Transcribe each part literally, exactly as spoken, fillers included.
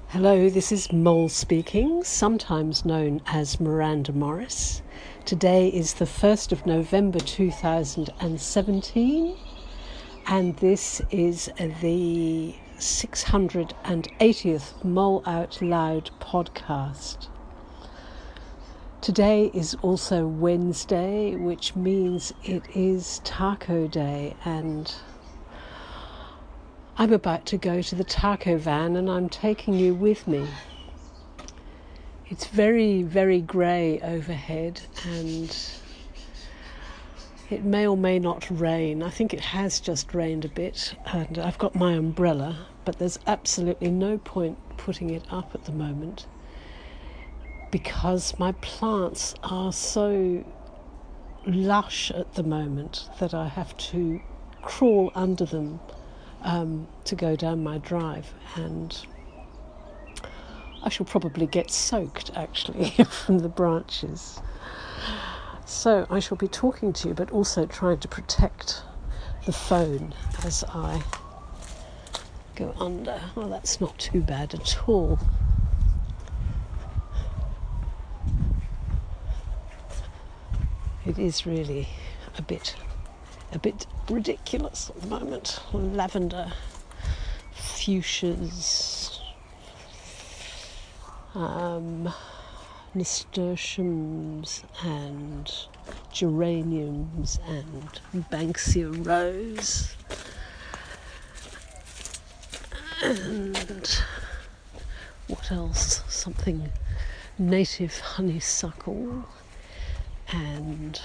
Hello, this is Mole speaking, sometimes known as Miranda Morris. Today is the first of November two thousand seventeen, and this is the six hundred eightieth Mole Out Loud podcast. Today is also Wednesday, which means it is Taco Day, and I'm about to go to the taco van and I'm taking you with me. It's very, very grey overhead and it may or may not rain. I think it has just rained a bit and I've got my umbrella, but there's absolutely no point putting it up at the moment because my plants are so lush at the moment that I have to crawl under them Um, to go down my drive, and I shall probably get soaked actually from the branches. So I shall be talking to you but also trying to protect the phone as I go under. Well, that's not too bad at all. It is really a bit a bit ridiculous at the moment. Lavender, fuchsias, um, nasturtiums and geraniums and Banksia rose and what else? Something native honeysuckle and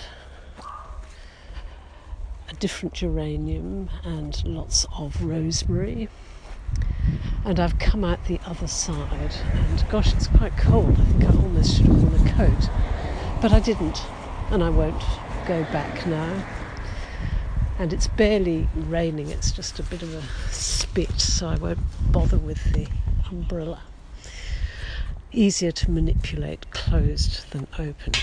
a different geranium and lots of rosemary. And I've come out the other side and gosh, it's quite cold. I think I almost should have worn a coat, but I didn't, and I won't go back now. And it's barely raining, it's just a bit of a spit, so I won't bother with the umbrella. Easier to manipulate closed than open.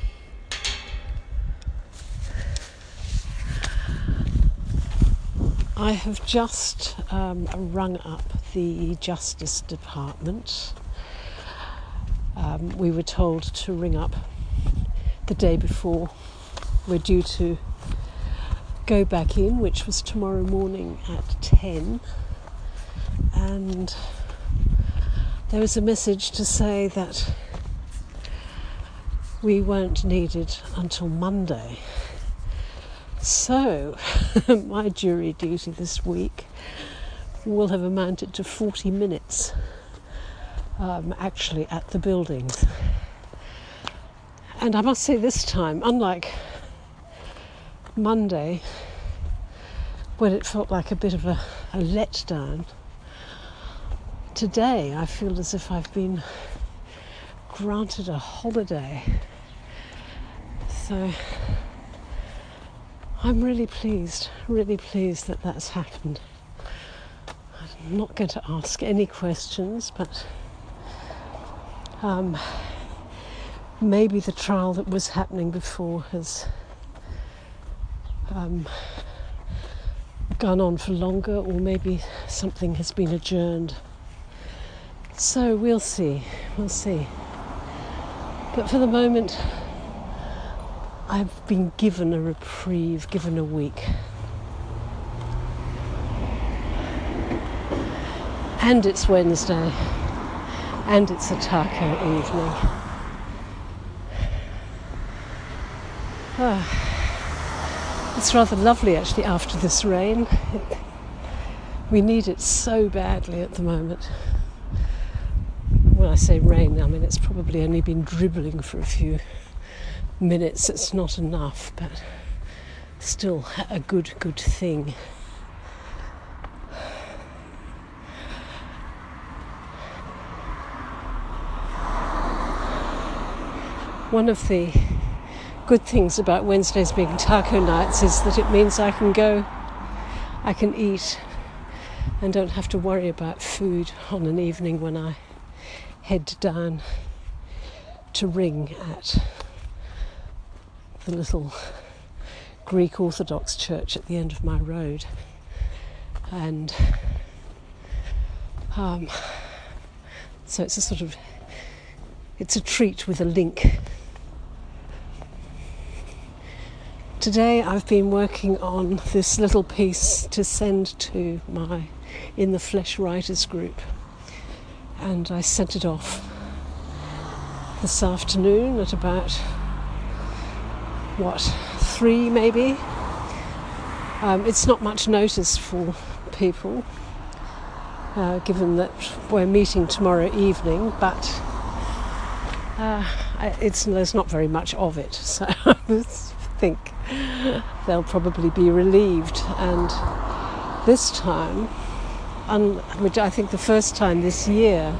I have just um, rung up the Justice Department. Um, we were told to ring up the day before we're due to go back in, which was tomorrow morning at ten. And there was a message to say that we weren't needed until Monday. So, my jury duty this week will have amounted to forty minutes um, actually at the buildings. And I must say this time, unlike Monday, when it felt like a bit of a, a letdown, today I feel as if I've been granted a holiday. So I'm really pleased, really pleased that that's happened. I'm not going to ask any questions, but um, maybe the trial that was happening before has um, gone on for longer, or maybe something has been adjourned. So we'll see, we'll see. But for the moment, I've been given a reprieve, given a week. And it's Wednesday, and it's a taco evening. Ah, it's rather lovely actually after this rain. We need it so badly at the moment. When I say rain, I mean it's probably only been dribbling for a few minutes. It's not enough, but still a good good thing. One of the good things about Wednesdays being taco nights is that it means I can go, I can eat and don't have to worry about food on an evening when I head down to ring at the little Greek Orthodox church at the end of my road. And um, So it's a sort of, it's a treat with a link. Today I've been working on this little piece to send to my In the Flesh Writers group, and I sent it off this afternoon at about, what, three maybe. Um, it's not much notice for people, uh, given that we're meeting tomorrow evening, but uh, it's, there's not very much of it, so I think they'll probably be relieved. And this time, un- which I think the first time this year,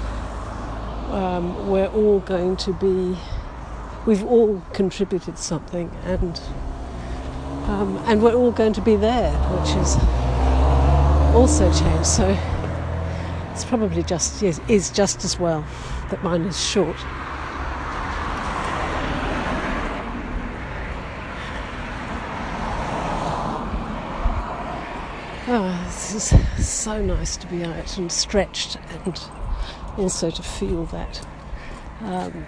um, we're all going to be, we've all contributed something, and um, and we're all going to be there, which is also changed. So it's probably just is, is just as well that mine is short. Oh, this is so nice to be out and stretched, and also to feel that um,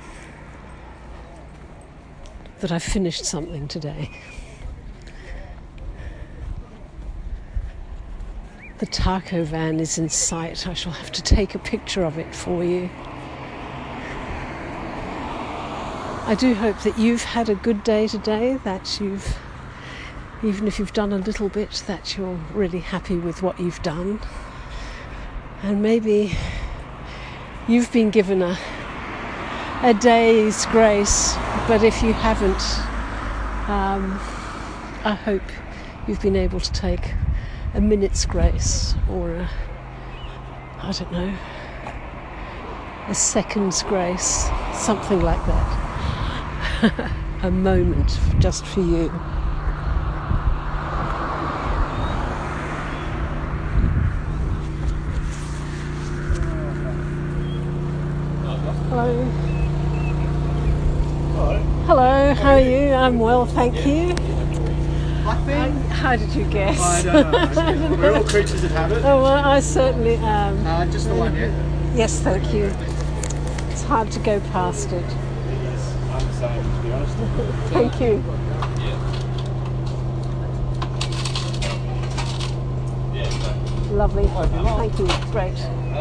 that I've finished something today. The taco van is in sight. I shall have to take a picture of it for you. I do hope that you've had a good day today, that you've, even if you've done a little bit, that you're really happy with what you've done. And maybe you've been given a, a day's grace, but if you haven't, um, I hope you've been able to take a minute's grace, or a, I don't know, a second's grace, something like that. A moment just for you. Hello. Hello. Hello, how are you? I'm well, thank you. Blackbeard? How did you guess? I don't know. We're all creatures of habit. Oh, well, I certainly am. Uh, just the one, yeah? Yes, thank you. It's hard to go past it. Yes, I'm the same, to be honest. Thank you. Yeah. Lovely. Thank you. Great.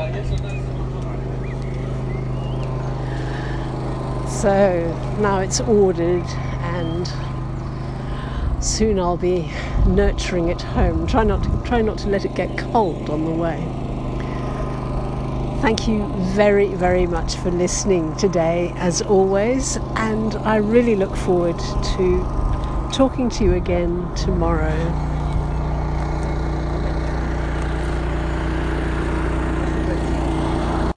So now it's ordered, and soon I'll be nurturing it home. Try not to, try not to let it get cold on the way. Thank you very, very much for listening today, as always, and I really look forward to talking to you again tomorrow.